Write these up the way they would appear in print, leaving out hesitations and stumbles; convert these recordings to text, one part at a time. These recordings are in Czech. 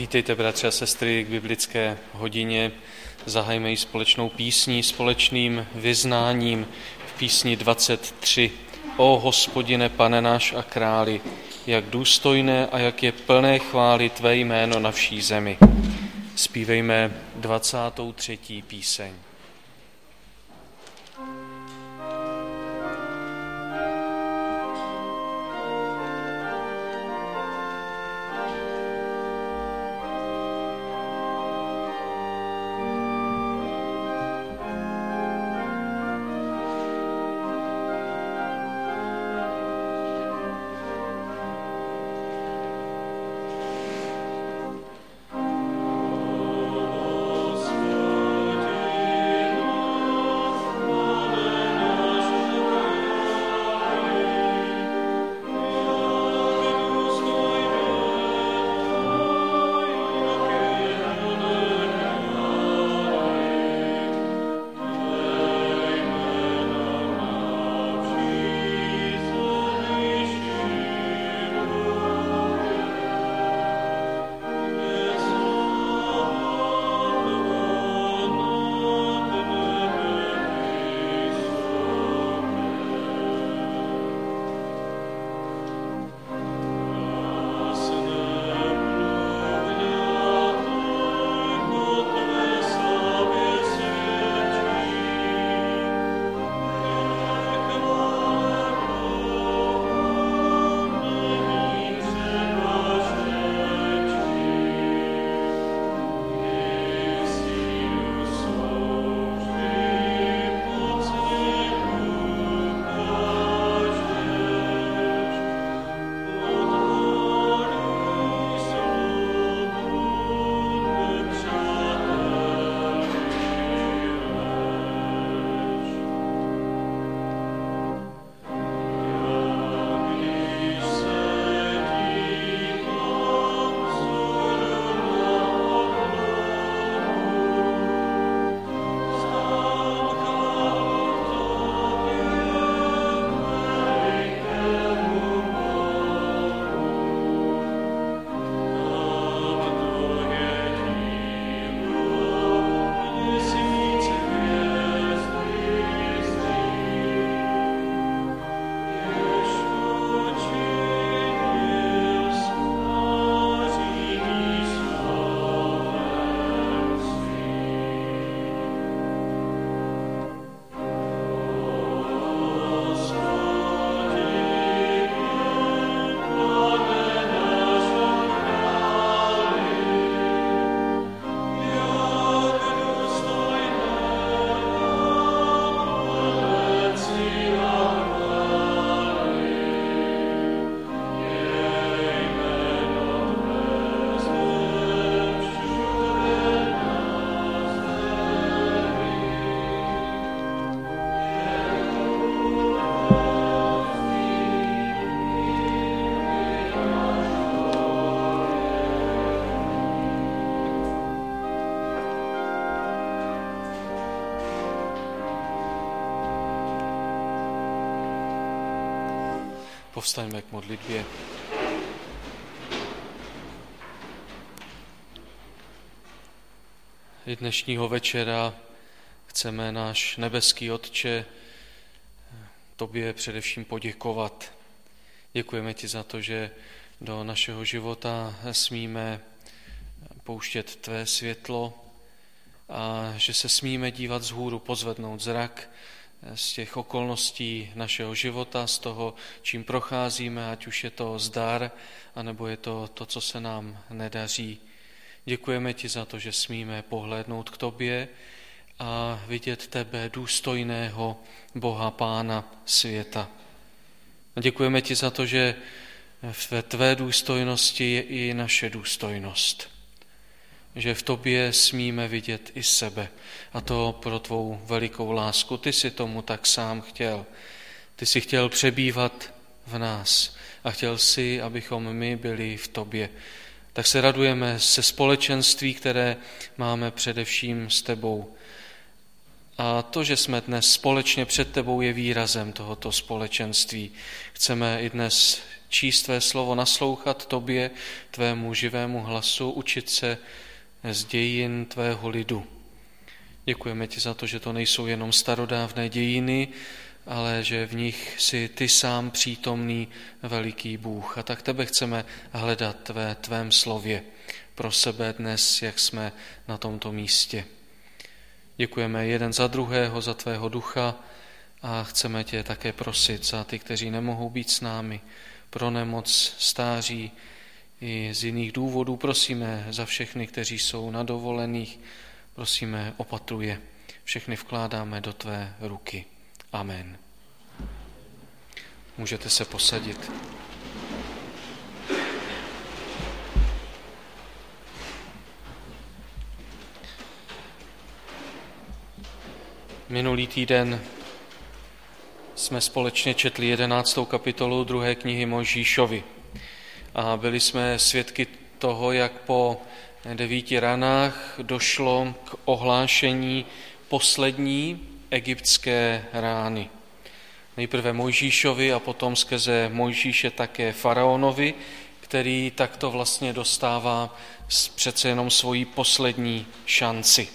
Vítejte, bratři a sestry, k biblické hodině. Zahajme ji společnou písní, společným vyznáním v písni 23. O Hospodine, Pane náš a králi, jak důstojné a jak je plné chvály tvé jméno na vší zemi. Zpívejme 23. píseň. Povstaňme k modlitbě. I dnešního večera chceme, náš nebeský Otče, tobě především poděkovat. Děkujeme ti za to, že do našeho života smíme pouštět tvé světlo a že se smíme dívat vzhůru, pozvednout zrak z těch okolností našeho života, z toho, čím procházíme, ať už je to zdar, anebo je to, co se nám nedaří. Děkujeme ti za to, že smíme pohlédnout k tobě a vidět tebe, důstojného Boha, Pána světa. Děkujeme ti za to, že ve tvé důstojnosti je i naše důstojnost. Že v tobě smíme vidět i sebe. A to pro tvou velikou lásku. Ty jsi tomu tak sám chtěl. Ty jsi chtěl přebývat v nás a chtěl jsi, abychom my byli v tobě. Tak se radujeme se společenství, které máme především s tebou. A to, že jsme dnes společně před tebou, je výrazem tohoto společenství. Chceme i dnes číst tvé slovo, naslouchat tobě, tvému živému hlasu, učit se z dějin tvého lidu. Děkujeme ti za to, že to nejsou jenom starodávné dějiny, ale že v nich jsi ty sám přítomný veliký Bůh. A tak tebe chceme hledat ve tvém slově pro sebe dnes, jak jsme na tomto místě. Děkujeme jeden za druhého, za tvého ducha a chceme tě také prosit za ty, kteří nemohou být s námi, pro nemoc, stáří i z jiných důvodů. Prosíme za všechny, kteří jsou na dovolených, prosíme, opatruje. Všechny vkládáme do tvé ruky. Amen. Můžete se posadit. Minulý týden jsme společně četli 11. kapitolu 2. knihy Mojžíšovi a byli jsme svědky toho, jak po 9 ranách došlo k ohlášení poslední egyptské rány. Nejprve Mojžíšovi a potom skrze Mojžíše také faraonovi, který takto vlastně dostává přece jenom svoji poslední šanci.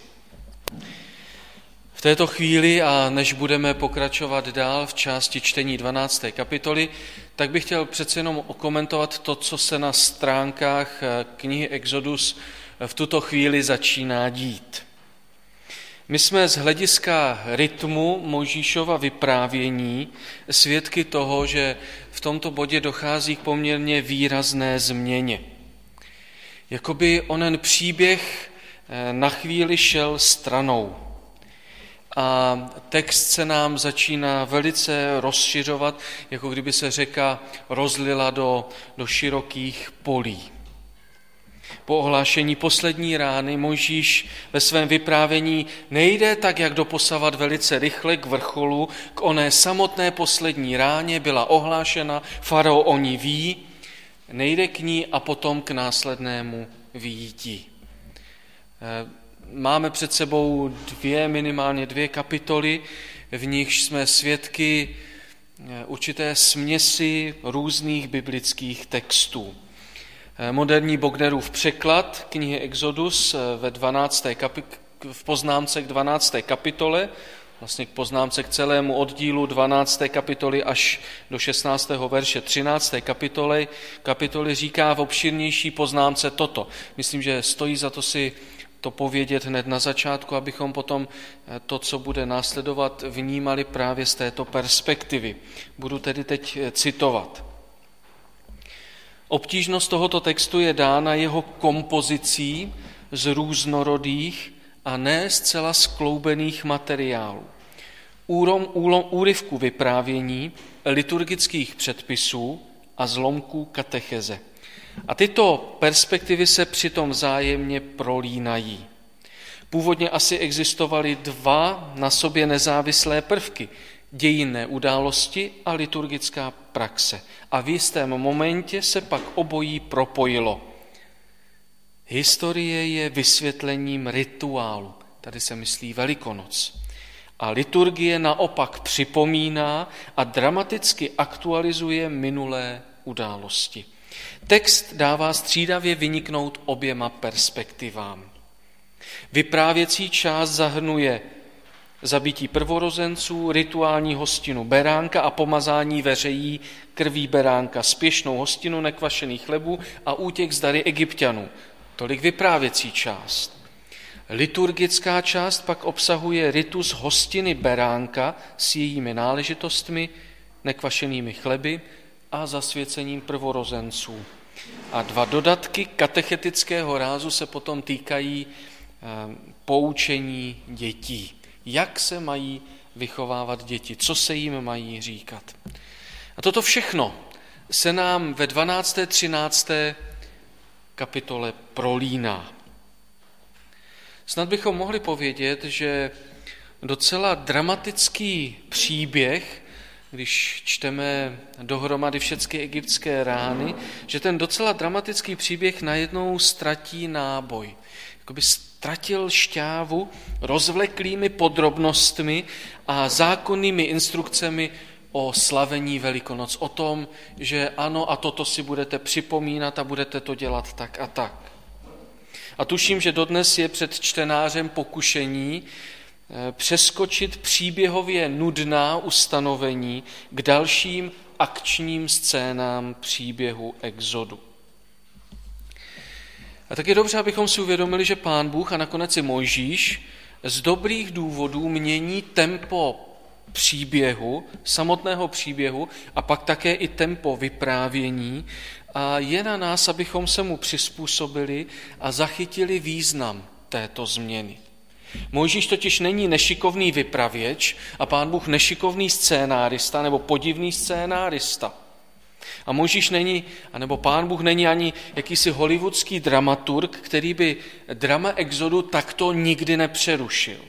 V této chvíli, a než budeme pokračovat dál v části čtení 12. kapitoly, tak bych chtěl přece jenom okomentovat to, co se na stránkách knihy Exodus v tuto chvíli začíná dít. My jsme z hlediska rytmu Mojžíšova vyprávění svědky toho, že v tomto bodě dochází k poměrně výrazné změně. Jakoby onen příběh na chvíli šel stranou. A text se nám začíná velice rozšiřovat, jako kdyby se řeka rozlila do širokých polí. Po ohlášení poslední rány Mojžíš ve svém vyprávění nejde tak, jak doposavat velice rychle k vrcholu, k oné samotné poslední ráně byla ohlášena, farao o ní ví, nejde k ní a potom k následnému vyjití. Máme před sebou minimálně dvě kapitoly, v nichž jsme svědky určité směsi různých biblických textů. Moderní Bognerův překlad knihy Exodus v poznámce k 12. kapitole, vlastně k poznámce k celému oddílu 12. kapitoly až do 16. verše 13. kapitoly říká v obširnější poznámce toto. Myslím, že stojí za to si to povědět hned na začátku, abychom potom to, co bude následovat, vnímali právě z této perspektivy. Budu tedy teď citovat. Obtížnost tohoto textu je dána jeho kompozicí z různorodých a ne zcela skloubených materiálů. Úryvků vyprávění, liturgických předpisů a zlomků katecheze. A tyto perspektivy se přitom vzájemně prolínají. Původně asi existovaly dva na sobě nezávislé prvky, dějinné události a liturgická praxe. A v jistém momentě se pak obojí propojilo. Historie je vysvětlením rituálu, tady se myslí Velikonoc. A liturgie naopak připomíná a dramaticky aktualizuje minulé události. Text dává střídavě vyniknout oběma perspektivám. Vyprávěcí část zahrnuje zabití prvorozenců, rituální hostinu beránka a pomazání veřejí krví beránka, spěšnou hostinu nekvašených chlebů a útěk z dary Egypťanů. Tolik vyprávěcí část. Liturgická část pak obsahuje ritus hostiny beránka s jejími náležitostmi, nekvašenými chleby a zasvěcením prvorozenců. A dva dodatky katechetického rázu se potom týkají poučení dětí. Jak se mají vychovávat děti, co se jim mají říkat. A toto všechno se nám ve 12. 13. kapitole prolíná. Snad bychom mohli povědět, že docela dramatický příběh, když čteme dohromady všechny egyptské rány, že ten docela dramatický příběh najednou ztratí náboj. Jakoby ztratil šťávu rozvleklými podrobnostmi a zákonnými instrukcemi o slavení Velikonoc, o tom, že ano a toto si budete připomínat a budete to dělat tak a tak. A tuším, že dodnes je před čtenářem pokušení přeskočit příběhově nudná ustanovení k dalším akčním scénám příběhu Exodu. A tak je dobře, abychom si uvědomili, že Pán Bůh a nakonec i Mojžíš z dobrých důvodů mění tempo příběhu, samotného příběhu a pak také i tempo vyprávění a je na nás, abychom se mu přizpůsobili a zachytili význam této změny. Mojžíš totiž není nešikovný vypravěč a Pán Bůh nešikovný scénárista nebo podivný scénárista. A Mojžíš není, anebo Pán Bůh není ani jakýsi hollywoodský dramaturg, který by drama Exodu takto nikdy nepřerušil.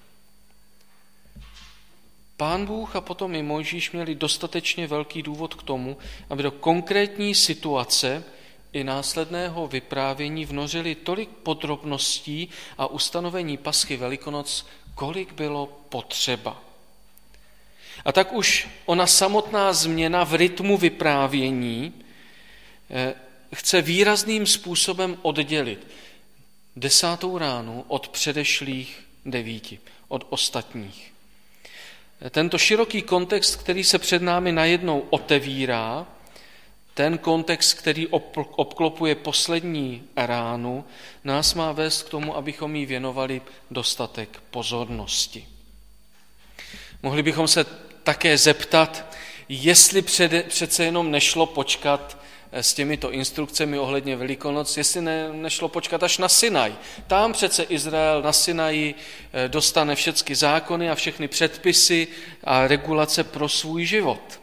Pán Bůh a potom i Mojžíš měli dostatečně velký důvod k tomu, aby do konkrétní situace i následného vyprávění vnořili tolik podrobností a ustanovení Paschy Velikonoc, kolik bylo potřeba. A tak už ona samotná změna v rytmu vyprávění chce výrazným způsobem oddělit 10. ránu od předešlých 9, od ostatních. Tento široký kontext, který se před námi najednou otevírá, ten kontext, který obklopuje poslední ránu, nás má vést k tomu, abychom jí věnovali dostatek pozornosti. Mohli bychom se také zeptat, jestli přece jenom nešlo počkat s těmito instrukcemi ohledně Velikonoc, jestli nešlo počkat až na Sinaj. Tam přece Izrael na Sinaji dostane všechny zákony a všechny předpisy a regulace pro svůj život.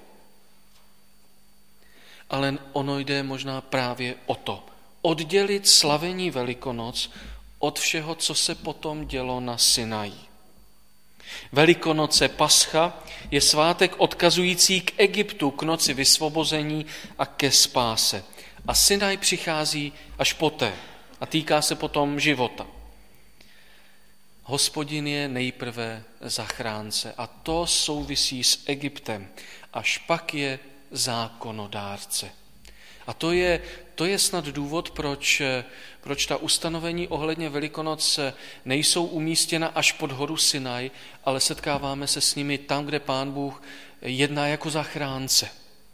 Ale ono jde možná právě o to. Oddělit slavení Velikonoc od všeho, co se potom dělo na Sinaji. Velikonoce, Pascha, je svátek odkazující k Egyptu, k noci vysvobození a ke spáse. A Sinaj přichází až poté a týká se potom života. Hospodin je nejprve zachránce a to souvisí s Egyptem, až pak je zákonodárce. A to je snad důvod, proč ta ustanovení ohledně Velikonoc nejsou umístěna až pod horu Sinaj, ale setkáváme se s nimi tam, kde Pán Bůh jedná jako zachránce.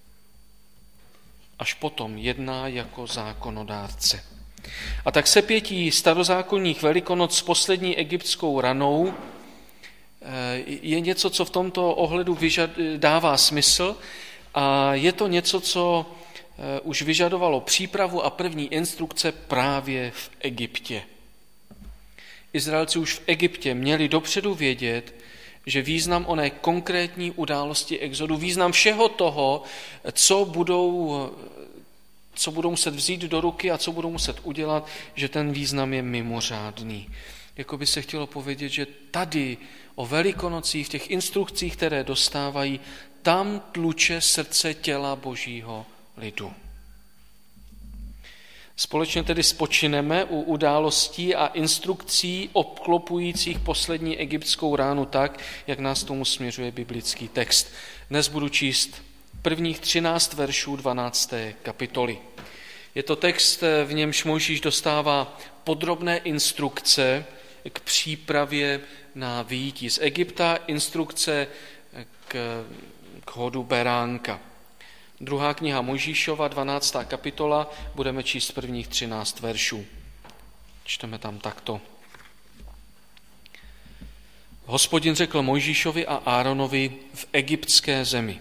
Až potom jedná jako zákonodárce. A tak sepětí starozákonních Velikonoc s poslední egyptskou ranou je něco, co v tomto ohledu dává smysl a je to něco, co už vyžadovalo přípravu a první instrukce právě v Egyptě. Izraelci už v Egyptě měli dopředu vědět, že význam oné konkrétní události Exodu, význam všeho toho, co budou muset vzít do ruky a co budou muset udělat, že ten význam je mimořádný. Jako by se chtělo povědět, že tady o Velikonocích, v těch instrukcích, které dostávají, tam tluče srdce těla Božího lidu. Společně tedy spočineme u událostí a instrukcí obklopujících poslední egyptskou ránu tak, jak nás tomu směřuje biblický text. Dnes budu číst prvních 13 veršů 12. kapitoly. Je to text, v němž Mojžíš dostává podrobné instrukce k přípravě na vyjití z Egypta, instrukce k chodu beránka. Druhá kniha Mojžíšova, 12. kapitola, budeme číst prvních 13 veršů. Čteme tam takto. Hospodin řekl Mojžíšovi a Áronovi v egyptské zemi.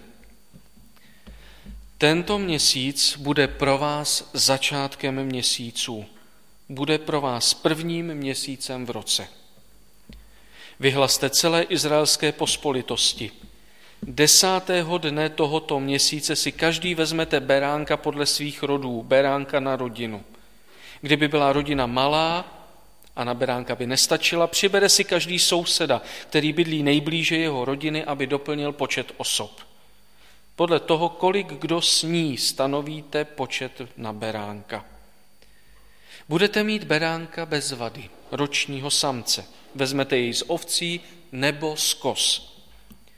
Tento měsíc bude pro vás začátkem měsíců. Bude pro vás prvním měsícem v roce. Vyhlaste celé izraelské pospolitosti. 10. dne tohoto měsíce si každý vezmete beránka podle svých rodů, beránka na rodinu. Kdyby byla rodina malá a na beránka by nestačila, přibere si každý souseda, který bydlí nejblíže jeho rodiny, aby doplnil počet osob. Podle toho, kolik kdo sní, stanovíte počet na beránka. Budete mít beránka bez vady, ročního samce. Vezmete jej z ovcí nebo z koz.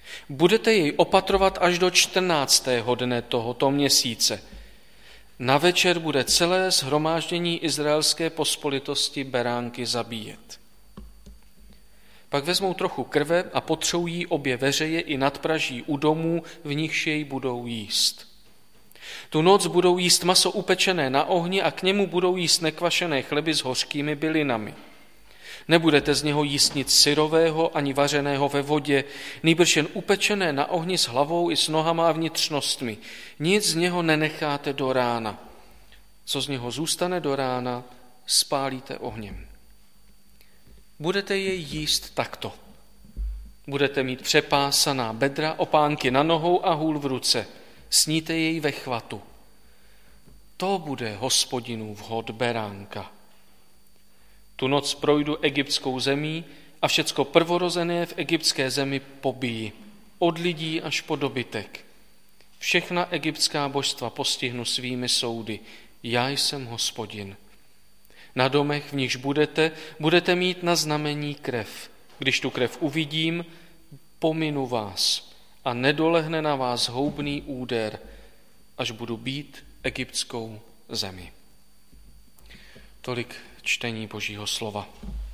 Budete jej opatrovat až do 14. dne tohoto měsíce. Na večer bude celé shromáždění izraelské pospolitosti beránky zabíjet. Pak vezmou trochu krve a potřou jí obě veřeje i nadpraží u domů, v nichž jej budou jíst. Tu noc budou jíst maso upečené na ohni a k němu budou jíst nekvašené chleby s hořkými bylinami. Nebudete z něho jíst nic syrového ani vařeného ve vodě, nýbrž jen upečené na ohni s hlavou i s nohama a vnitřnostmi. Nic z něho nenecháte do rána. Co z něho zůstane do rána, spálíte ohněm. Budete jej jíst takto. Budete mít přepásaná bedra, opánky na nohou a hůl v ruce. Sníte jej ve chvatu. To bude Hospodinův hod beránka. Tu noc projdu egyptskou zemí a všecko prvorozené v egyptské zemi pobiji, od lidí až po dobytek. Všechna egyptská božstva postihnu svými soudy. Já jsem Hospodin. Na domech, v nichž budete mít na znamení krev. Když tu krev uvidím, pominu vás a nedolehne na vás houbný úder, až budu bít egyptskou zemi. Tolik čtení Božího slova.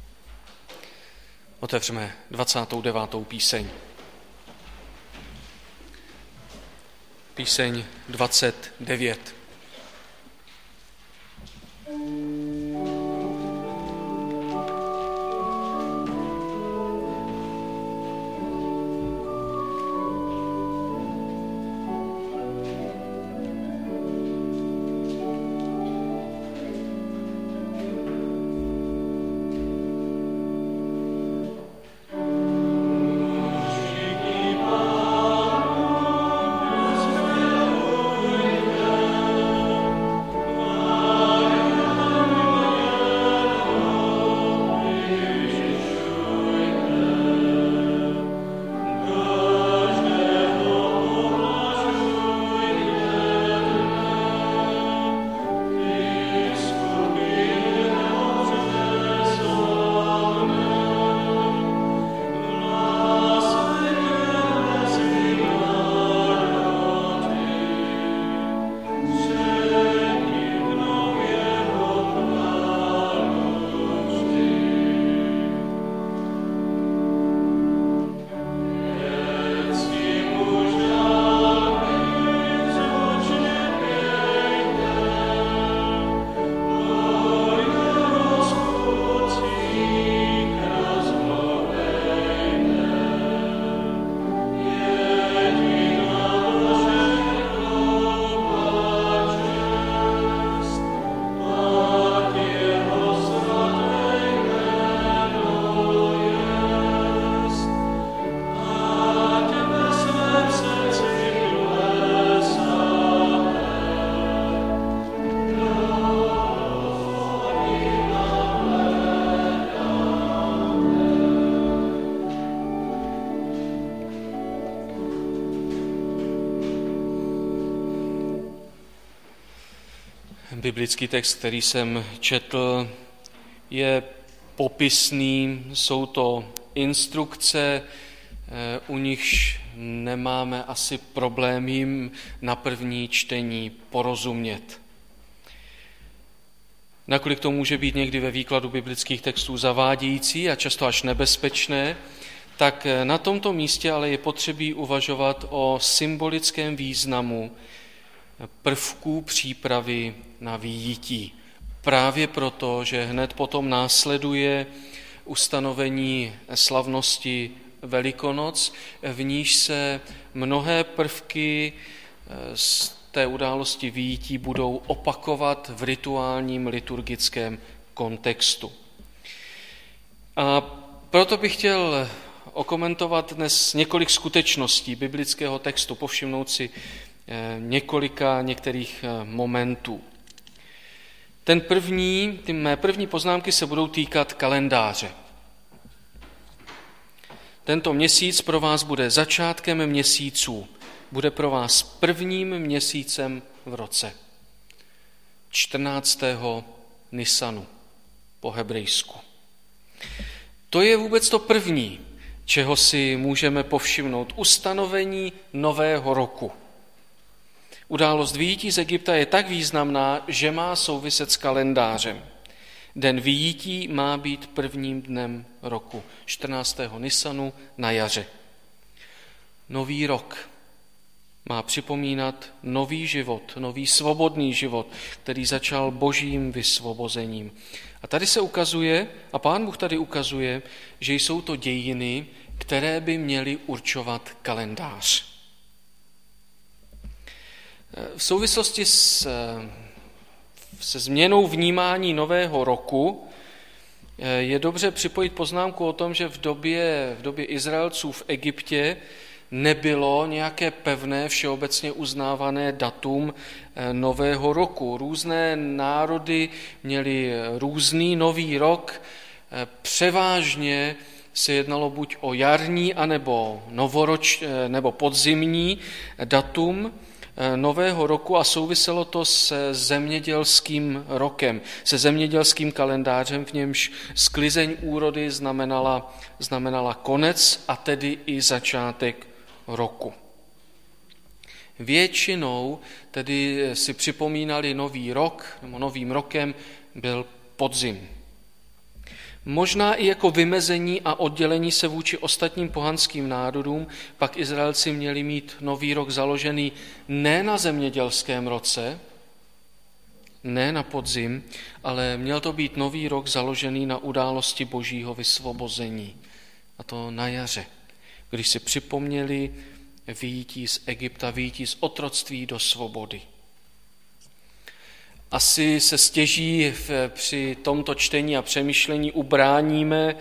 Otevřeme 29. píseň. Píseň 29. Biblický text, který jsem četl, je popisný, jsou to instrukce, u nichž nemáme asi problém jim na první čtení porozumět. Nakolik to může být někdy ve výkladu biblických textů zavádějící a často až nebezpečné, tak na tomto místě ale je potřebí uvažovat o symbolickém významu prvků přípravy na vyjití. Právě proto, že hned potom následuje ustanovení slavnosti Velikonoc, v níž se mnohé prvky z té události vyjití budou opakovat v rituálním liturgickém kontextu. A proto bych chtěl okomentovat dnes několik skutečností biblického textu, povšimnout si některých momentů. Ty mé první poznámky se budou týkat kalendáře. Tento měsíc pro vás bude začátkem měsíců, bude pro vás prvním měsícem v roce. 14. Nisanu po hebrejsku. To je vůbec to první. čeho si můžeme povšimnout. Ustanovení nového roku. Událost vyjití z Egypta je tak významná, že má souviset s kalendářem. Den vyjití má být prvním dnem roku, 14. Nisanu na jaře. Nový rok má připomínat nový život, nový svobodný život, který začal božím vysvobozením. A tady se ukazuje, a Pán Bůh tady ukazuje, že jsou to dějiny, které by měly určovat kalendář. V souvislosti se změnou vnímání nového roku je dobře připojit poznámku o tom, že v době Izraelců v Egyptě nebylo nějaké pevné, všeobecně uznávané datum nového roku. Různé národy měly různý nový rok, převážně se jednalo buď o jarní, anebo nebo podzimní datum nového roku a souviselo to se zemědělským rokem, se zemědělským kalendářem, v němž sklizeň úrody znamenala konec a tedy i začátek roku. Většinou tedy si připomínali nový rok, nebo novým rokem byl podzim. Možná i jako vymezení a oddělení se vůči ostatním pohanským národům, pak Izraelci měli mít nový rok založený ne na zemědělském roce, ne na podzim, ale měl to být nový rok založený na události božího vysvobození. A to na jaře, když si připomněli vyjití z Egypta, vyjití z otroctví do svobody. Asi se stěží při tomto čtení a přemýšlení ubráníme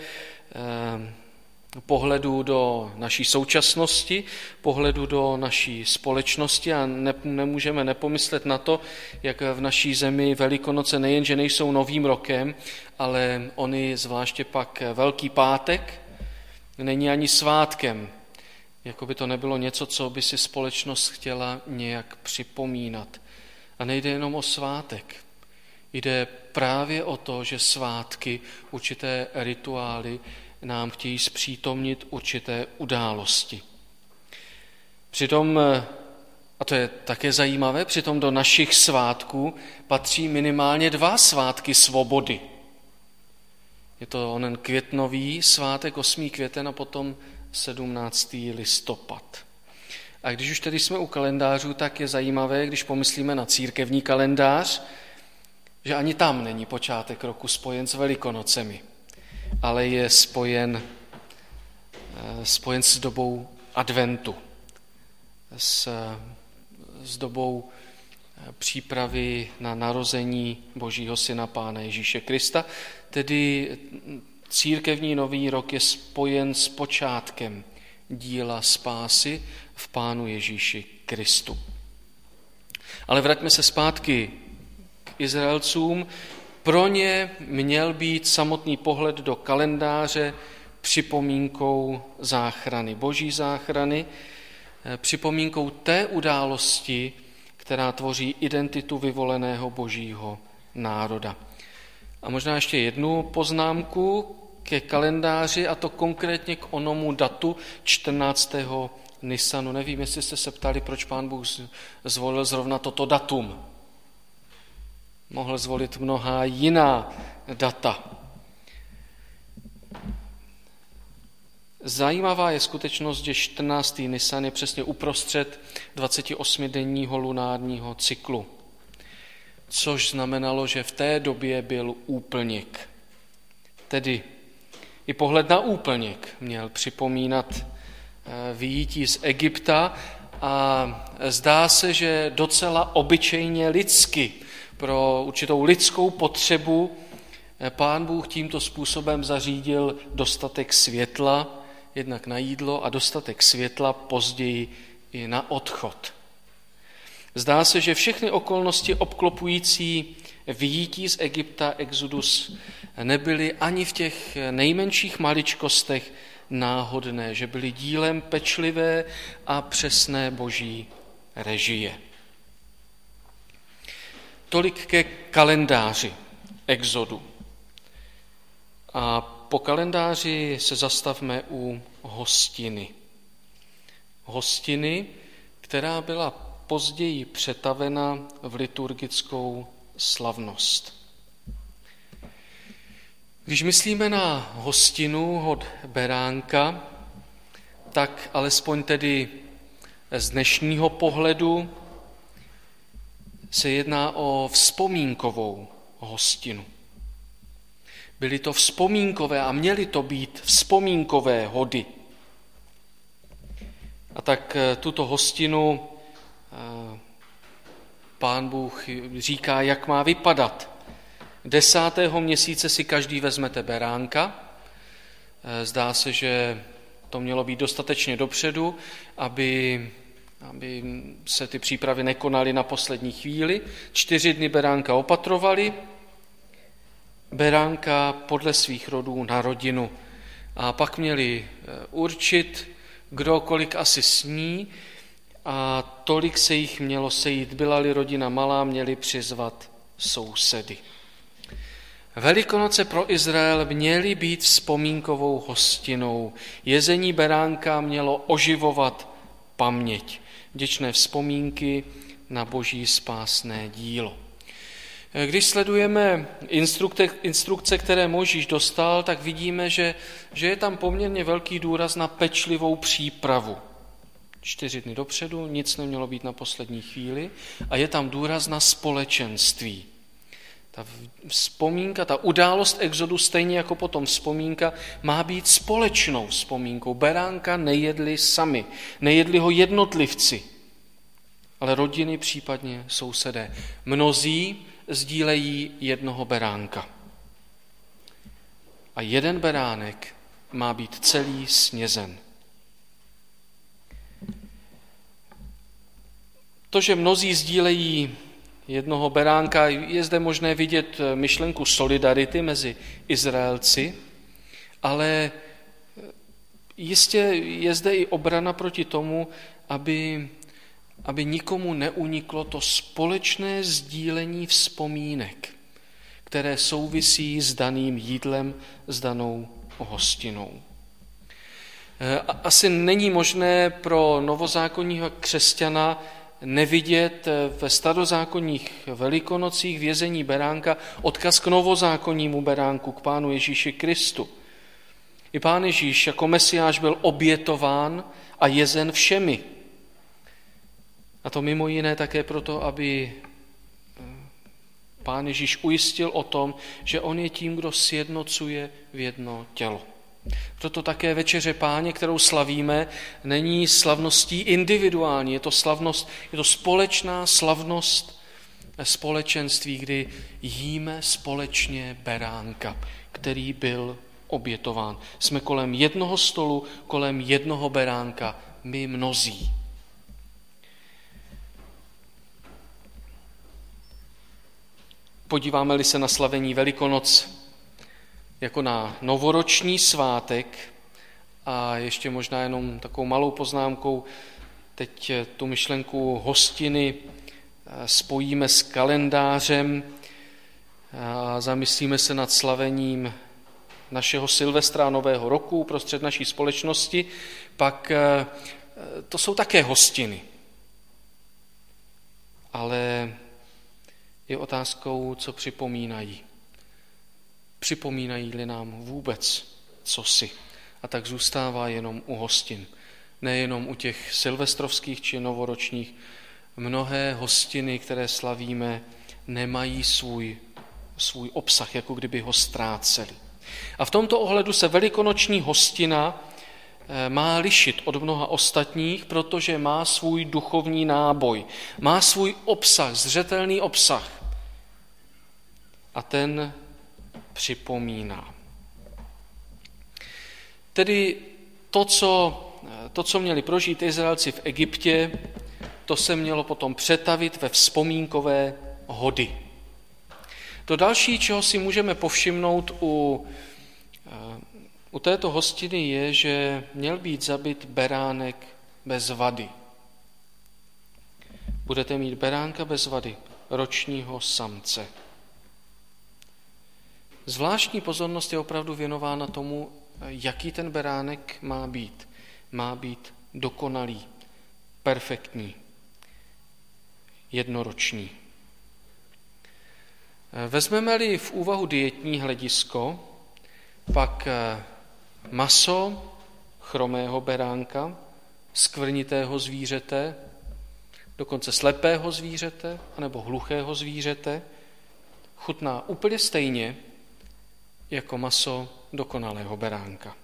pohledu do naší současnosti, pohledu do naší společnosti a nemůžeme nepomyslet na to, jak v naší zemi Velikonoce nejenže nejsou novým rokem, ale oni zvláště pak Velký pátek není ani svátkem. Jako by to nebylo něco, co by si společnost chtěla nějak připomínat. A nejde jenom o svátek. Jde právě o to, že svátky, určité rituály nám chtějí zpřítomnit určité události. Přitom, a to je také zajímavé, přitom do našich svátků patří minimálně 2 svátky svobody. Je to onen květnový svátek, 8. květen a potom 17. listopad. A když už tedy jsme u kalendářů, tak je zajímavé, když pomyslíme na církevní kalendář, že ani tam není počátek roku spojen s Velikonocemi, ale je spojen s dobou adventu, s dobou přípravy na narození Božího Syna Pána Ježíše Krista. Tedy církevní nový rok je spojen s počátkem díla spásy v Pánu Ježíši Kristu. Ale vraťme se zpátky k Izraelcům. Pro ně měl být samotný pohled do kalendáře připomínkou záchrany, boží záchrany, připomínkou té události, která tvoří identitu vyvoleného božího národa. A možná ještě jednu poznámku ke kalendáři, a to konkrétně k onomu datu 14. Nisanu. Nevím, jestli jste se ptali, proč Pán Bůh zvolil zrovna toto datum. Mohl zvolit mnohá jiná data. Zajímavá je skutečnost, že 14. Nisan je přesně uprostřed 28denního lunárního cyklu, což znamenalo, že v té době byl úplněk. Tedy i pohled na úplněk měl připomínat vyjití z Egypta a zdá se, že docela obyčejně lidsky, pro určitou lidskou potřebu Pán Bůh tímto způsobem zařídil dostatek světla, jednak na jídlo a dostatek světla později i na odchod. Zdá se, že všechny okolnosti obklopující vyjití z Egypta, exodus, nebyly ani v těch nejmenších maličkostech náhodné, že byly dílem pečlivé a přesné boží režie. Tolik ke kalendáři exodu. A po kalendáři se zastavme u hostiny. Hostiny, která byla později přetavena v liturgickou slavnost. Když myslíme na hostinu od beránka, tak alespoň tedy z dnešního pohledu se jedná o vzpomínkovou hostinu. Byly to vzpomínkové a měly to být vzpomínkové hody. A tak tuto hostinu Pán Bůh říká, jak má vypadat. 10. měsíce si každý vezmete beránka. Zdá se, že to mělo být dostatečně dopředu, aby se ty přípravy nekonaly na poslední chvíli. 4 dny beránka opatrovali, beránka podle svých rodů na rodinu. A pak měli určit, kdo kolik asi sní, a tolik se jich mělo sejít. Byla-li rodina malá, měli přizvat sousedy. Velikonoce pro Izrael měly být vzpomínkovou hostinou. Jezení beránka mělo oživovat paměť, vděčné vzpomínky na Boží spásné dílo. Když sledujeme instrukce, které Mojžíš dostal, tak vidíme, že je tam poměrně velký důraz na pečlivou přípravu. 4 dny dopředu, nic nemělo být na poslední chvíli a je tam důraz na společenství. Ta vzpomínka, ta událost exodu, stejně jako potom vzpomínka, má být společnou vzpomínkou. Beránka nejedli sami, nejedli ho jednotlivci, ale rodiny, případně sousedé. Mnozí sdílejí jednoho beránka. A jeden beránek má být celý snězen. To, že mnozí sdílejí jednoho beránka, je zde možné vidět myšlenku solidarity mezi Izraelci, ale jistě je zde i obrana proti tomu, aby nikomu neuniklo to společné sdílení vzpomínek, které souvisí s daným jídlem, s danou hostinou. Asi není možné pro novozákonního křesťana nevidět ve starozákonních velikonocích v jezení beránka odkaz k novozákonnímu beránku, k Pánu Ježíši Kristu. I Pán Ježíš jako Mesiáš byl obětován a jezen všemi. A to mimo jiné také proto, aby Pán Ježíš ujistil o tom, že on je tím, kdo sjednocuje v jedno tělo. Proto také večeře Páně, kterou slavíme, není slavností individuální, je to společná slavnost společenství, kdy jíme společně beránka, který byl obětován. Jsme kolem jednoho stolu, kolem jednoho beránka, my mnozí. Podíváme-li se na slavení Velikonoc jako na novoroční svátek, a ještě možná jenom takovou malou poznámkou, teď tu myšlenku hostiny spojíme s kalendářem a zamyslíme se nad slavením našeho Silvestra Nového roku prostřed naší společnosti, pak to jsou také hostiny. Ale je otázkou, co připomínají. Připomínají-li nám vůbec cosi. A tak zůstává jenom u hostin. Nejenom u těch silvestrovských či novoročních. Mnohé hostiny, které slavíme, nemají svůj obsah, jako kdyby ho ztráceli. A v tomto ohledu se velikonoční hostina má lišit od mnoha ostatních, protože má svůj duchovní náboj, má svůj obsah, zřetelný obsah. A ten připomíná. Tedy to, co měli prožít Izraelci v Egyptě, to se mělo potom přetavit ve vzpomínkové hody. To další, čeho si můžeme povšimnout u této hostiny, je, že měl být zabit beránek bez vady. Budete mít beránka bez vady, ročního samce. Zvláštní pozornost je opravdu věnována tomu, jaký ten beránek má být. Má být dokonalý, perfektní, jednoroční. Vezmeme-li v úvahu dietní hledisko, pak maso chromého beránka, skvrnitého zvířete, dokonce slepého zvířete anebo hluchého zvířete chutná úplně stejně jako maso dokonalého beránka.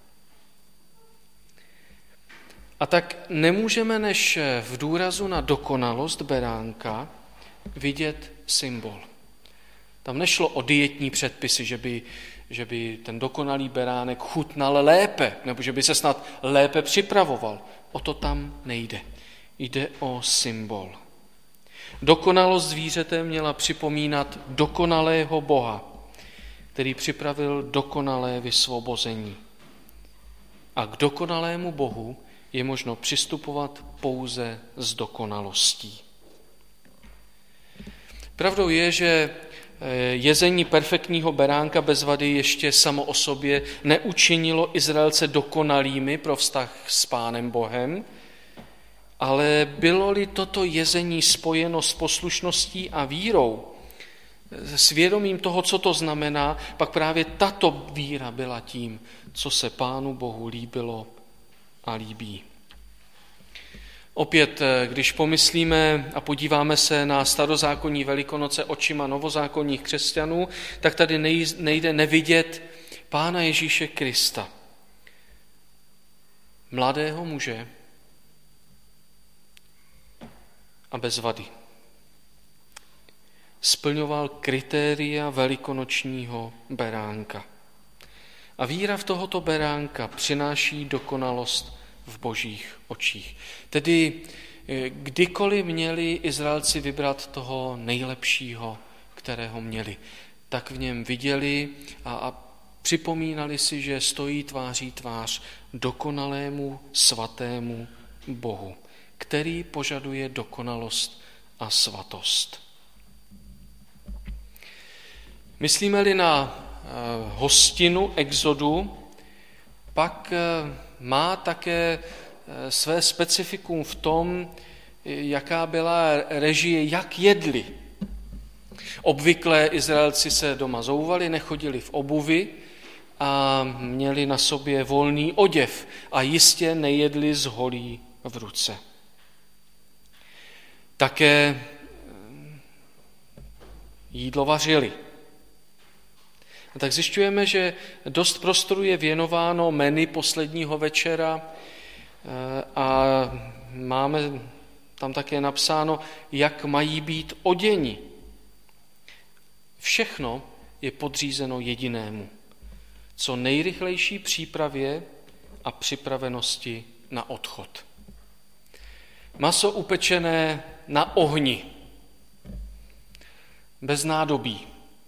A tak nemůžeme než v důrazu na dokonalost beránka vidět symbol. Tam nešlo o dietní předpisy, že by ten dokonalý beránek chutnal lépe, nebo že by se snad lépe připravoval. O to tam nejde. Jde o symbol. Dokonalost zvířete měla připomínat dokonalého Boha, který připravil dokonalé vysvobození. A k dokonalému Bohu je možno přistupovat pouze s dokonalostí. Pravdou je, že jezení perfektního beránka bez vady ještě samo o sobě neučinilo Izraelce dokonalými pro vztah s Pánem Bohem, ale bylo-li toto jezení spojeno s poslušností a vírou, s vědomím toho, co to znamená, pak právě tato víra byla tím, co se Pánu Bohu líbilo a líbí. Opět, když pomyslíme a podíváme se na starozákonní Velikonoce očima novozákonních křesťanů, tak tady nejde nevidět Pána Ježíše Krista, mladého muže a bez vady. Splňoval kritéria velikonočního beránka. A víra v tohoto beránka přináší dokonalost v Božích očích. Tedy kdykoliv měli Izraelci vybrat toho nejlepšího, kterého měli, tak v něm viděli a připomínali si, že stojí tváří tvář dokonalému svatému Bohu, který požaduje dokonalost a svatost. Myslíme-li na hostinu Exodu, pak má také své specifikum v tom, jaká byla režie, jak jedli. Obvykle Izraelci se doma zouvali, nechodili v obuvi a měli na sobě volný oděv a jistě nejedli z holí v ruce. Také jídlo vařili. A tak zjišťujeme, že dost prostoru je věnováno menu posledního večera a máme tam také napsáno, jak mají být oděni. Všechno je podřízeno jedinému, co nejrychlejší přípravě a připravenosti na odchod. Maso upečené na ohni, bez nádobí.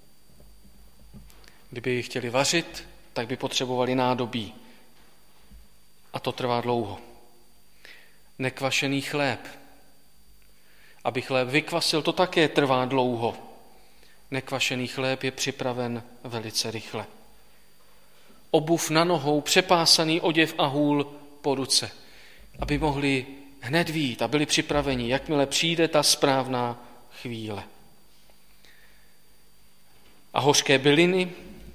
Kdyby chtěli vařit, tak by potřebovali nádobí. A to trvá dlouho. Nekvašený chléb. Aby chléb vykvasil, to také trvá dlouho. Nekvašený chléb je připraven velice rychle. Obuv na nohou, přepásaný oděv a hůl po ruce. Aby mohli hned vyjít a byli připraveni, jakmile přijde ta správná chvíle. A hořké byliny?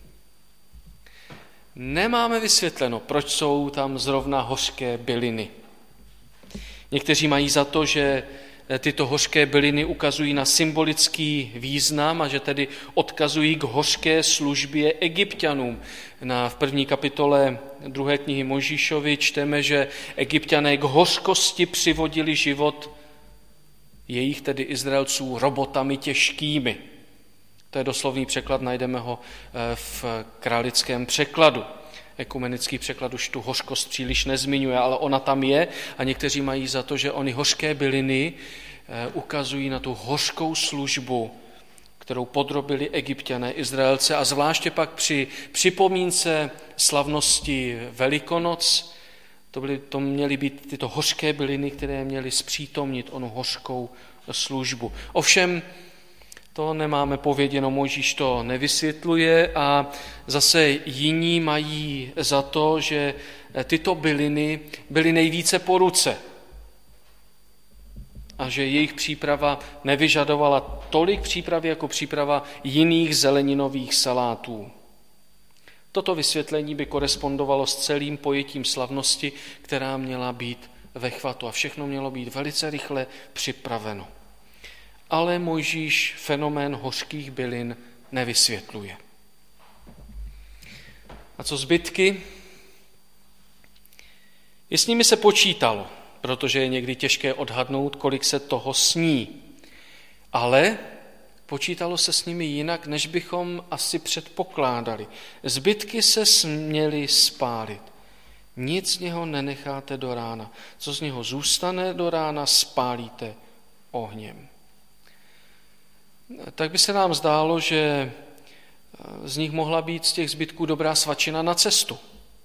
Nemáme vysvětleno, proč jsou tam zrovna hořké byliny. Někteří mají za to, že tyto hořké byliny ukazují na symbolický význam a že tedy odkazují k hořké službě Egypťanům. V 1. kapitole 2. knihy Mojžíšovi čteme, že Egypťané k hořkosti přivodili život jejich, tedy Izraelců, robotami těžkými. To je doslovný překlad, najdeme ho v králickém překladu. Ekumenický překlad už tu hořkost příliš nezmiňuje, ale ona tam je a někteří mají za to, že ony hořké byliny ukazují na tu hořkou službu, kterou podrobili Egypťané Izraelce a zvláště pak při připomínce slavnosti Velikonoc, to měly být tyto hořké byliny, které měly zpřítomnit onu hořkou službu. Ovšem, To nemáme pověděno, Mojžíš to nevysvětluje a zase jiní mají za to, že tyto byliny byly nejvíce po ruce a že jejich příprava nevyžadovala tolik přípravy jako příprava jiných zeleninových salátů. Toto vysvětlení by korespondovalo s celým pojetím slavnosti, která měla být ve chvatu a všechno mělo být velice rychle připraveno. Ale Mojžíš fenomén hořkých bylin nevysvětluje. A co zbytky? I s nimi se počítalo, protože je někdy těžké odhadnout, kolik se toho sní. Ale počítalo se s nimi jinak, než bychom asi předpokládali. Zbytky se směly spálit. Nic z něho nenecháte do rána. Co z něho zůstane do rána, spálíte ohněm. Tak by se nám zdálo, že z nich mohla být z těch zbytků dobrá svačina na cestu.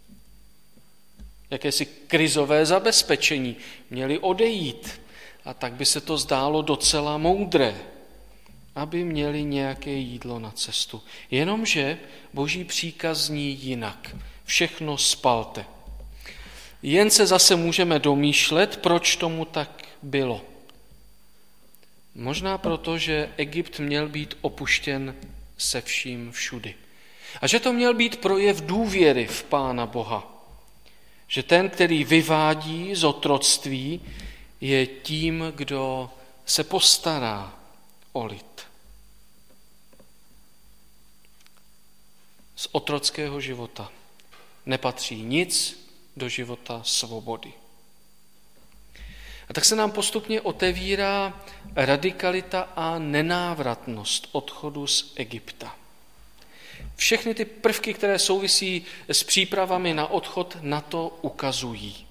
Jakési krizové zabezpečení. Měli odejít. A tak by se to zdálo docela moudré, aby měli nějaké jídlo na cestu. Jenomže Boží příkaz zní jinak. Všechno spalte. Jen se zase můžeme domýšlet, proč tomu tak bylo. Možná proto, že Egypt měl být opuštěn se vším všudy. A že to měl být projev důvěry v Pána Boha. Že ten, který vyvádí z otroctví, je tím, kdo se postará o lid. Z otrockého života nepatří nic do života svobody. A tak se nám postupně otevírá radikalita a nenávratnost odchodu z Egypta. Všechny ty prvky, které souvisí s přípravami na odchod, na to ukazují.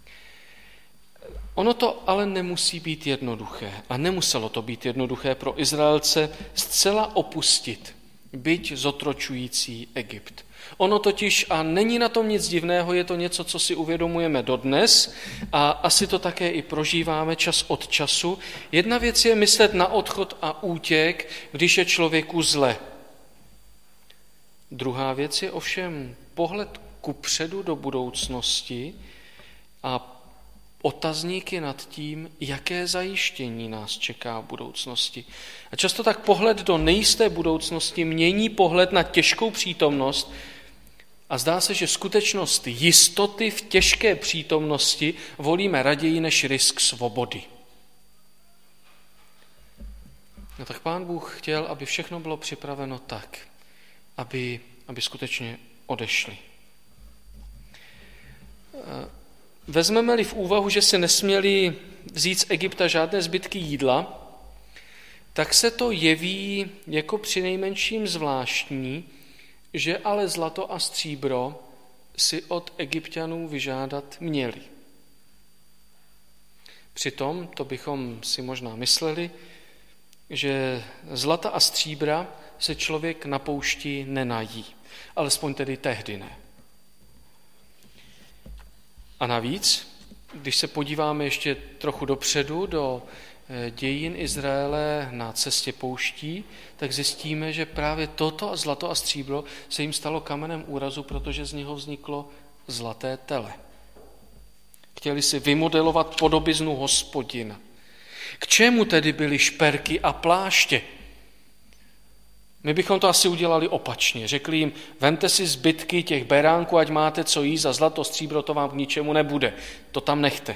Ono to ale nemusí být jednoduché a nemuselo to být jednoduché pro Izraelce zcela opustit, byť zotročující Egypt. Ono totiž, a není na tom nic divného, je to něco, co si uvědomujeme dodnes a asi to také i prožíváme čas od času. Jedna věc je myslet na odchod a útěk, když je člověku zle. Druhá věc je ovšem pohled kupředu do budoucnosti a otazníky nad tím, jaké zajištění nás čeká v budoucnosti. A často tak pohled do nejisté budoucnosti mění pohled na těžkou přítomnost a zdá se, že skutečnost jistoty v těžké přítomnosti volíme raději než risk svobody. No tak Pán Bůh chtěl, aby všechno bylo připraveno tak, aby skutečně odešli. Vezmeme-li v úvahu, že si nesměli vzít z Egypta žádné zbytky jídla, tak se to jeví jako přinejmenším zvláštní, že ale zlato a stříbro si od Egypťanů vyžádat měli. Přitom, to bychom si možná mysleli, že zlata a stříbra se člověk na poušti nenají, alespoň tedy tehdy ne. A navíc, když se podíváme ještě trochu dopředu do dějin Izraele na cestě pouští, tak zjistíme, že právě toto zlato a stříbro se jim stalo kamenem úrazu, protože z něho vzniklo zlaté tele. Chtěli si vymodelovat podobiznu Hospodina. K čemu tedy byly šperky a pláště? My bychom to asi udělali opačně. Řekli jim, vemte si zbytky těch beránků, ať máte co jíst a zlato, stříbro to vám k ničemu nebude. To tam nechte.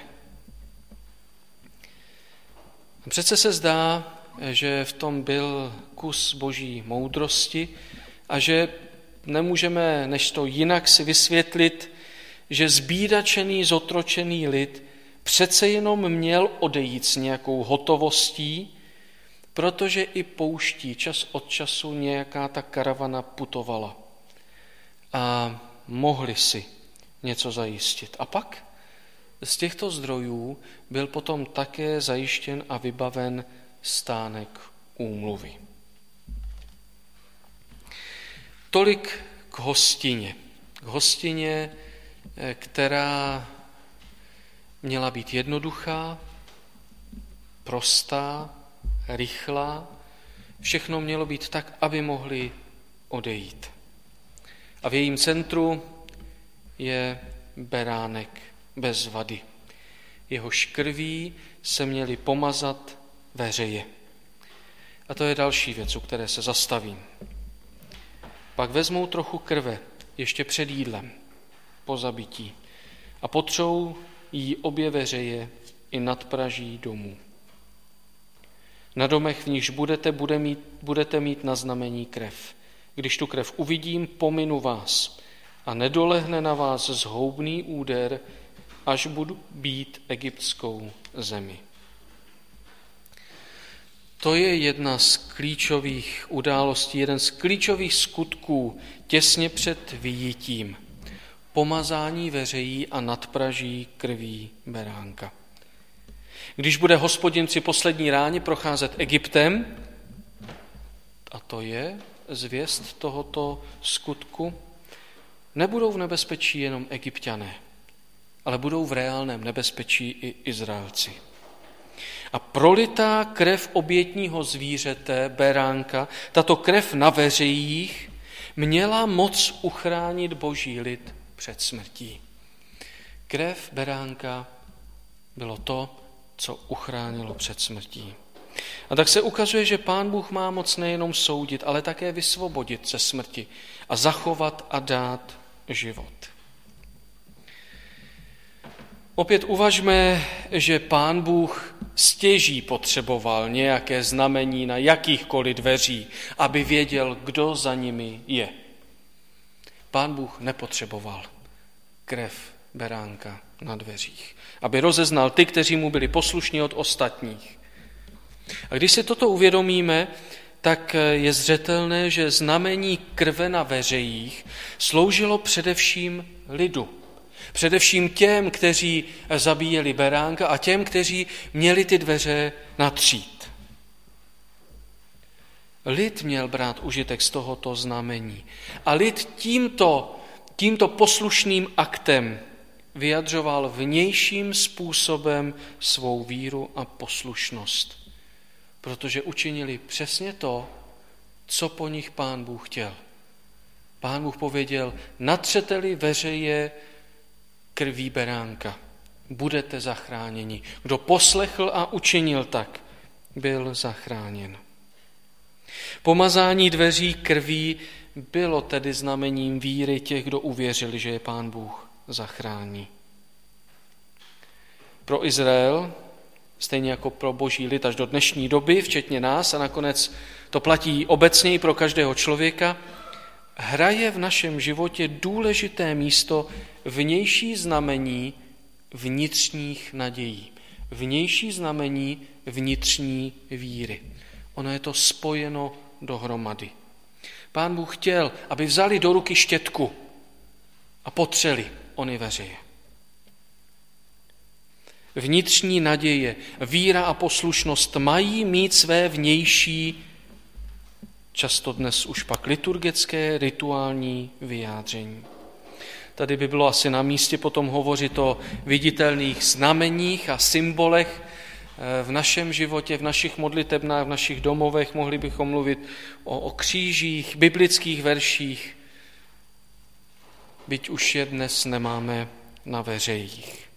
Přece se zdá, že v tom byl kus boží moudrosti a že nemůžeme než to jinak si vysvětlit, že zbídačený, zotročený lid přece jenom měl odejít s nějakou hotovostí, protože i pouští čas od času nějaká ta karavana putovala a mohli si něco zajistit. A pak z těchto zdrojů byl potom také zajištěn a vybaven stánek úmluvy. Tolik k hostině. K hostině, která měla být jednoduchá, prostá, rychlá, Všechno mělo být tak, aby mohli odejít. A v jejím centru je beránek bez vady. Jehož krví se měli pomazat veřeje. A to je další věc, u které se zastavím. Pak vezmou trochu krve ještě před jídlem, po zabití, a potřou jí obě veřeje i nadpraží domů. Na domech, v nichž budete mít na znamení krev. Když tu krev uvidím, pominu vás a nedolehne na vás zhoubný úder, až budu bít egyptskou zemi. To je jedna z klíčových událostí, jeden z klíčových skutků těsně před vyjitím. Pomazání veřejí a nadpraží krví beránka. Když bude Hospodin při poslední ráně procházet Egyptem, a to je zvěst tohoto skutku, nebudou v nebezpečí jenom Egypťané, ale budou v reálném nebezpečí i Izraelci. A prolitá krev obětního zvířete, beránka, tato krev na veřejích, měla moc uchránit boží lid před smrtí. Krev beránka bylo to, co uchránilo před smrtí. A tak se ukazuje, že Pán Bůh má moc nejenom soudit, ale také vysvobodit ze smrti a zachovat a dát život. Opět uvažme, že Pán Bůh stěží potřeboval nějaké znamení na jakýchkoliv dveří, aby věděl, kdo za nimi je. Pán Bůh nepotřeboval krev beránka na dveřích, aby rozeznal ty, kteří mu byli poslušní od ostatních. A když si toto uvědomíme, tak je zřetelné, že znamení krve na veřejích sloužilo především lidu. Především těm, kteří zabíjeli beránka a těm, kteří měli ty dveře natřít. Lid měl brát užitek z tohoto znamení. A lid tímto poslušným aktem vyjadřoval vnějším způsobem svou víru a poslušnost. Protože učinili přesně to, co po nich Pán Bůh chtěl. Pán Bůh pověděl, natřete-li veřeje krví beránka, budete zachráněni. Kdo poslechl a učinil tak, byl zachráněn. Pomazání dveří krví bylo tedy znamením víry těch, kdo uvěřili, že je Pán Bůh zachrání. Pro Izrael, stejně jako pro boží lid až do dnešní doby, včetně nás, a nakonec to platí obecněji pro každého člověka, hraje v našem životě důležité místo vnější znamení vnitřních nadějí. Vnější znamení vnitřní víry. Ono je to spojeno dohromady. Pán Bůh chtěl, aby vzali do ruky štětku a potřeli ony veřeje. Vnitřní naděje, víra a poslušnost mají mít své vnější, často dnes už pak liturgické, rituální vyjádření. Tady by bylo asi na místě potom hovořit o viditelných znameních a symbolech v našem životě, v našich modlitebnách, v našich domovech. Mohli bychom mluvit o křížích, biblických verších, byť už je dnes nemáme na veřejích.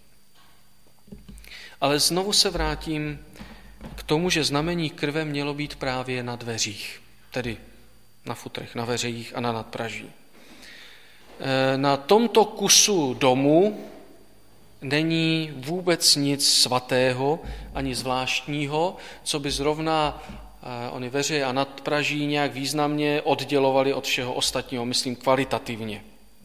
Ale znovu se vrátím k tomu, že znamení krve mělo být právě na dveřích, tedy na futrech, na veřejích a na nadpraží. Na tomto kusu domu není vůbec nic svatého ani zvláštního, co by zrovna ony veřeje a nadpraží nějak významně oddělovali od všeho ostatního, myslím kvalitativně.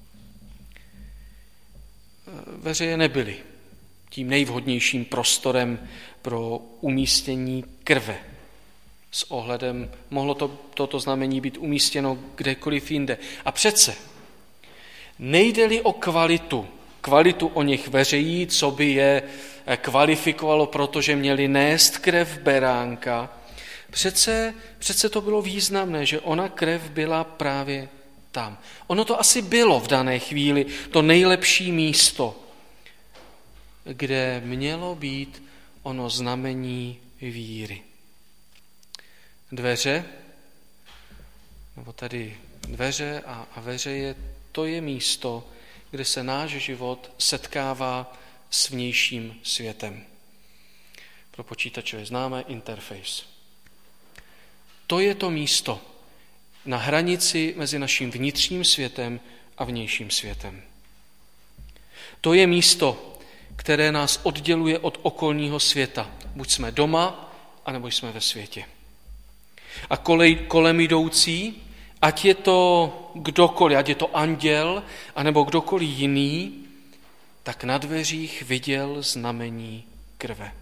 Veřeje nebyly tím nejvhodnějším prostorem pro umístění krve. S ohledem mohlo toto znamení být umístěno kdekoliv jinde. A přece nejde-li o kvalitu o nich veřejí, co by je kvalifikovalo, protože měli nést krev beránka, přece to bylo významné, že ona krev byla právě tam. Ono to asi bylo v dané chvíli to nejlepší místo, kde mělo být ono znamení víry. Dveře nebo tady dveře a veřeje, to je místo, kde se náš život setkává s vnějším světem. Pro počítače známe interface. To je to místo na hranici mezi naším vnitřním světem a vnějším světem. To je místo, které nás odděluje od okolního světa. Buď jsme doma, anebo jsme ve světě. A kolem jdoucí, ať je to kdokoliv, ať je to anděl, anebo kdokoliv jiný, tak na dveřích viděl znamení krve.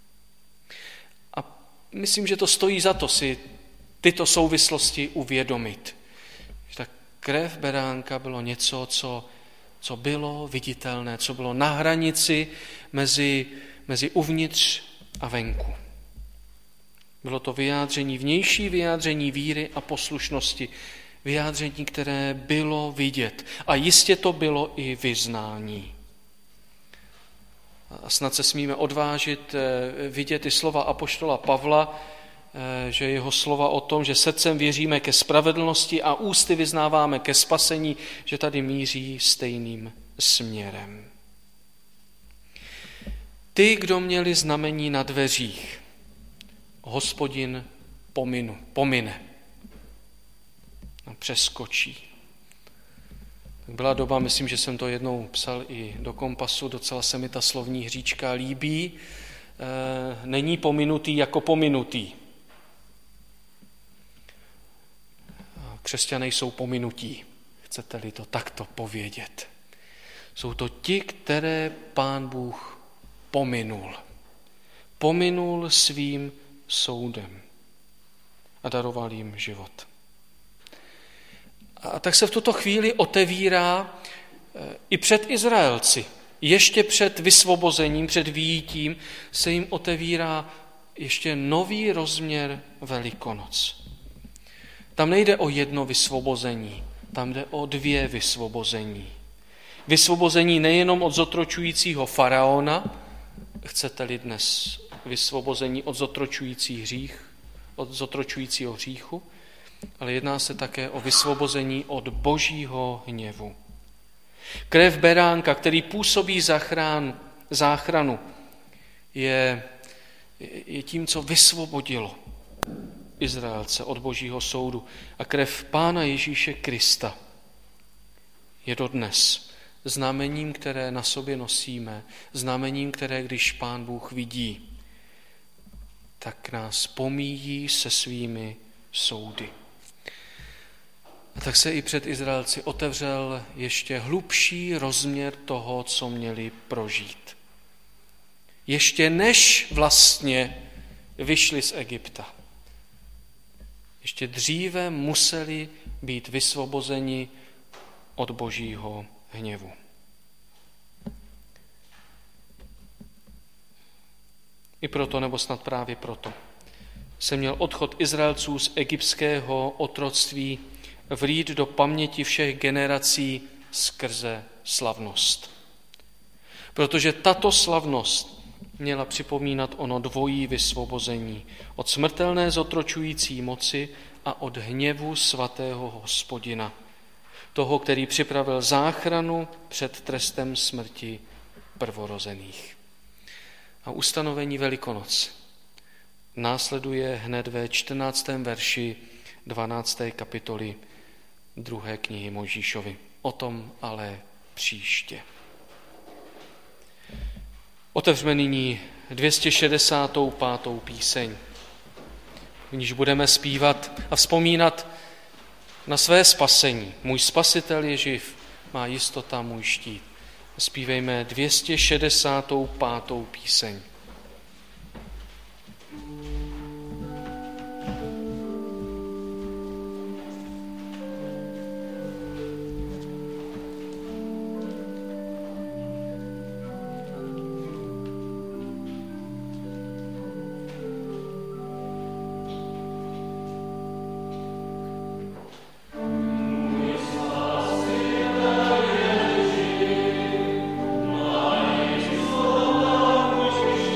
A myslím, že to stojí za to si tyto souvislosti uvědomit. Že ta krev beránka bylo něco, co bylo viditelné, co bylo na hranici mezi uvnitř a venku. Bylo to vnější vyjádření víry a poslušnosti, vyjádření, které bylo vidět. A jistě to bylo i vyznání. A snad se smíme odvážit vidět i slova apoštola Pavla, že jeho slova o tom, že srdcem věříme ke spravedlnosti a ústy vyznáváme ke spasení, že tady míří stejným směrem. Ty, kdo měli znamení na dveřích, Hospodin pomine, přeskočí. Byla doba, myslím, že jsem to jednou psal i do Kompasu, docela se mi ta slovní hříčka líbí, není pominutý jako pominutý. Křesťané jsou pominutí, chcete-li to takto povědět. Jsou to ti, které Pán Bůh pominul. Pominul svým soudem a daroval jim život. A tak se v tuto chvíli otevírá i před Izraelci. Ještě před vysvobozením, před vyjítím se jim otevírá ještě nový rozměr Velikonoc. Tam nejde o jedno vysvobození, tam jde o dvě vysvobození. Vysvobození nejenom od zotročujícího faraona, chcete-li dnes vysvobození od zotročujícího hříchu, ale jedná se také o vysvobození od božího hněvu. Krev beránka, který působí záchranu, je tím, co vysvobodilo Izraelce od božího soudu. A krev Pána Ježíše Krista je dodnes znamením, které na sobě nosíme, znamením, které když Pán Bůh vidí, tak nás pomíjí se svými soudy. A tak se i před Izraelci otevřel ještě hlubší rozměr toho, co měli prožít. Ještě než vlastně vyšli z Egypta. Ještě dříve museli být vysvobozeni od božího hněvu. I proto, nebo snad právě proto, se měl odchod Izraelců z egyptského otroctví vlít do paměti všech generací skrze slavnost. Protože tato slavnost měla připomínat ono dvojí vysvobození od smrtelné zotročující moci a od hněvu svatého Hospodina, toho, který připravil záchranu před trestem smrti prvorozených. A ustanovení Velikonoc následuje hned ve 14. verši 12. kapitoly 2. knihy Mojžíšovy. O tom ale příště. Otevřme nyní 265. píseň, v níž budeme zpívat a vzpomínat na své spasení. Můj spasitel je živ, má jistota můj štít. Zpívejme 265. píseň. Můj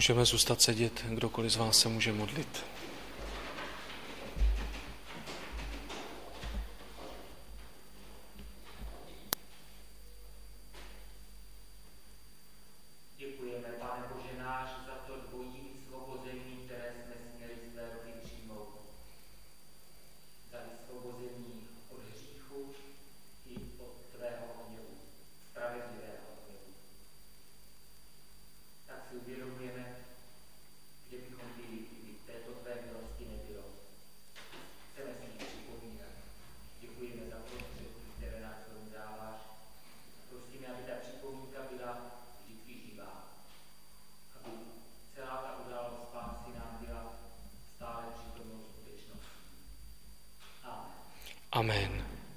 Můžeme zůstat sedět, kdokoliv z vás se může modlit. Děkujeme, Pane Bože náš, za to dvojí vysvobození, které jsme směli z tvé ruky přijmout. Za vysvobození od hříchu i od tvého hněvu, spravedlivého hněvu. Tak si uvědomujeme, kde bychom byli, kdyby této tvé milosti nebylo. Chceme si ji připomínat. Děkujeme za prostředky, které nás k tomu dáváš. Prosíme, aby ta připomínka byla vždycky živá. Aby celá ta událost spásy nám byla stále přítomnou skutečností. Amen. Amen.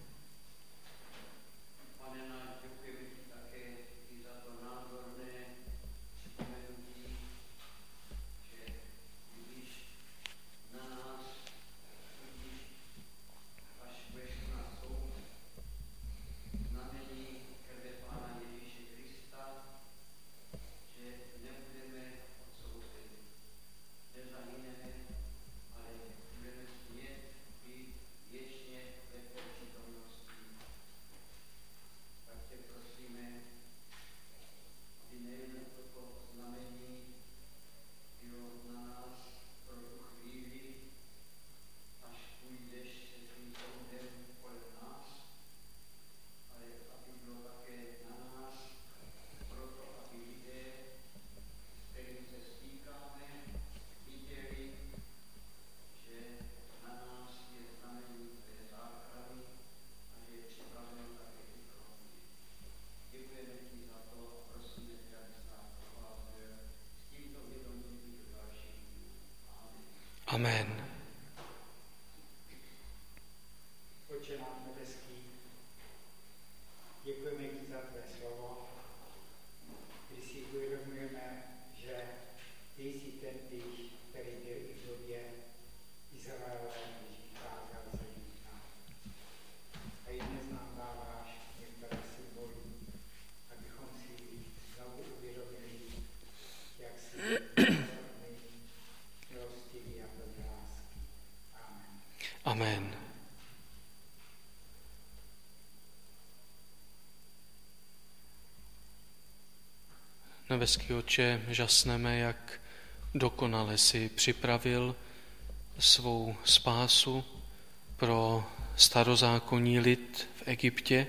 Pane náš, děkujeme ti také i za to nádherné připomenutí, že když na nás chodíš až budeš na soud, znamení krve Pána Ježíše Krista, že nebudeme odsouzeni, nezahyneme, ale budeme smět být věčně ve tvé přítomnosti. Tak tě prosíme, aby nejen toto znamení bylo na nás pro tu chvíli, až půjdeš se svým soudem kolem nás, ale aby bylo také na nás, proto aby lidé, s kterými se stýkáme, viděli, že na nás je znamení tvé záchrany a že je připraveno také i pro lidi. Děkujeme ti za to a prosíme tě, abys nás provázel s tímto vědomím i do dalších dnů. Amen. Amen. Otče náš nebeský, děkujeme ti za tvé slovo, když si uvědomujeme, že ty jsi ten Bůh, který byl i v době Izraele, když vycházel z Egypta. A i dnes nám dáváš některé symboly, abychom si znovu uvědomili, jak jsi milostivý a plný lásky. Amen. Amen. Nebeský Otče, žasneme, jak dokonale si připravil svou spásu pro starozákonní lid v Egyptě.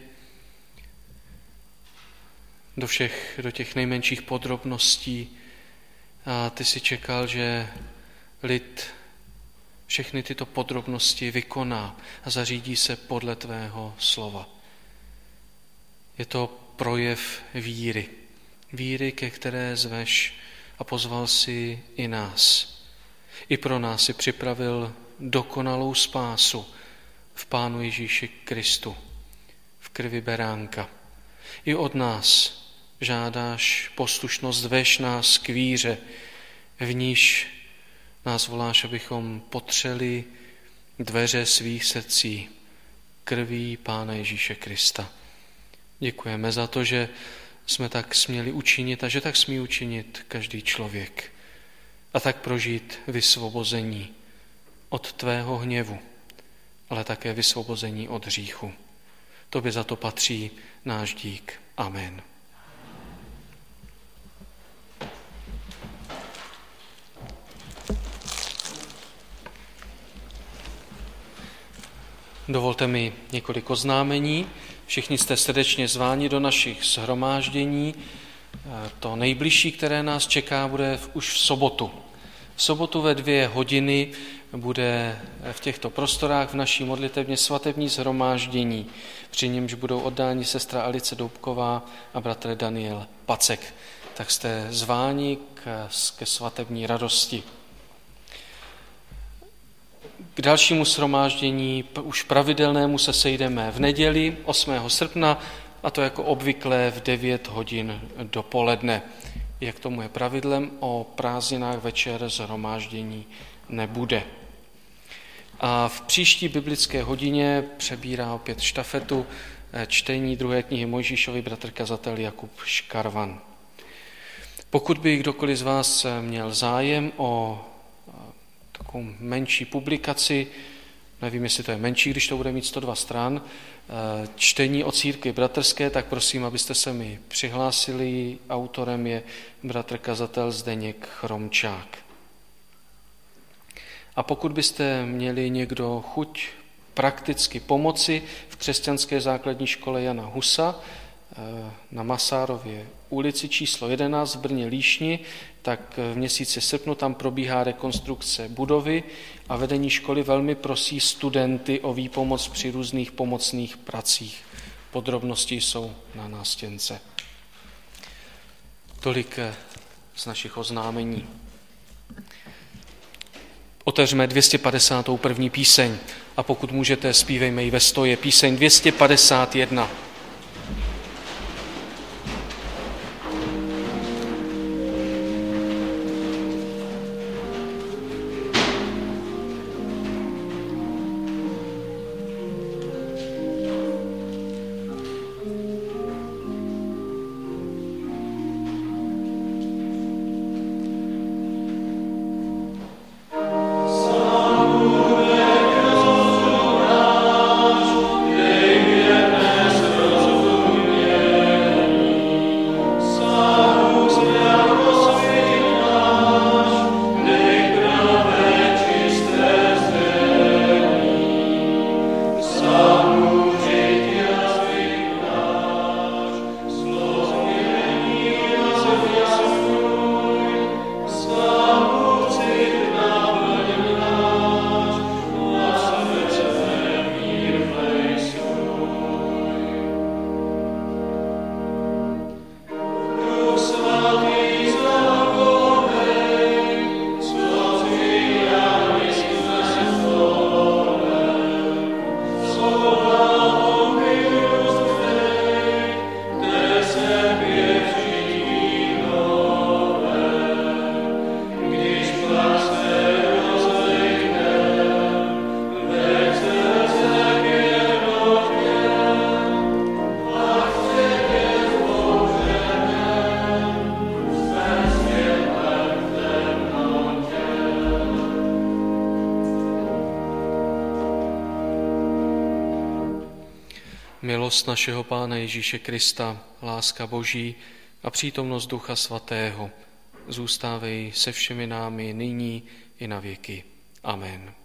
Do těch nejmenších podrobností. A ty si čekal, že lid všechny tyto podrobnosti vykoná a zařídí se podle tvého slova. Je to projev víry. Víry, ke které zveš a pozval si i nás. I pro nás si připravil dokonalou spásu v Pánu Ježíši Kristu, v krvi beránka. I od nás žádáš poslušnost, zveš nás k víře, v níž nás voláš, abychom potřeli dveře svých srdcí krví Pána Ježíše Krista. Děkujeme za to, že jsme tak směli učinit a že tak smí učinit každý člověk. A tak prožít vysvobození od tvého hněvu, ale také vysvobození od hříchu. Tobě za to patří náš dík. Amen. Dovolte mi několik oznámení. Všichni jste srdečně zváni do našich shromáždění. To nejbližší, které nás čeká, bude už v sobotu. V sobotu ve 2 hodiny bude v těchto prostorách v naší modlitevně svatební shromáždění. Při němž budou oddáni sestra Alice Doubková a bratr Daniel Pacek. Tak jste zváni ke svatební radosti. K dalšímu shromáždění, už pravidelnému, se sejdeme v neděli 8. srpna, a to jako obvykle v 9 hodin dopoledne. Jak tomu je pravidlem, o prázdninách večer shromáždění nebude. A v příští biblické hodině přebírá opět štafetu čtení 2. knihy Mojžíšovy bratr kazatel Jakub Škarvan. Pokud by kdokoliv z vás měl zájem o takovou menší publikaci, nevím, jestli to je menší, když to bude mít 102 stran, čtení o církvi bratrské, tak prosím, abyste se mi přihlásili. Autorem je bratr kazatel Zdeněk Chromčák. A pokud byste měli někdo chuť prakticky pomoci v křesťanské základní škole Jana Husa na Masárově ulici číslo 11 v Brně Líšni, tak v měsíci srpnu tam probíhá rekonstrukce budovy a vedení školy velmi prosí studenty o výpomoc při různých pomocných pracích. Podrobnosti jsou na nástěnce. Tolik z našich oznámení. Otevřeme 251. píseň a pokud můžete, zpívejme ji ve stoje. Píseň 251. Milost našeho Pána Ježíše Krista, láska Boží a přítomnost Ducha Svatého zůstávají se všemi námi nyní i na věky. Amen.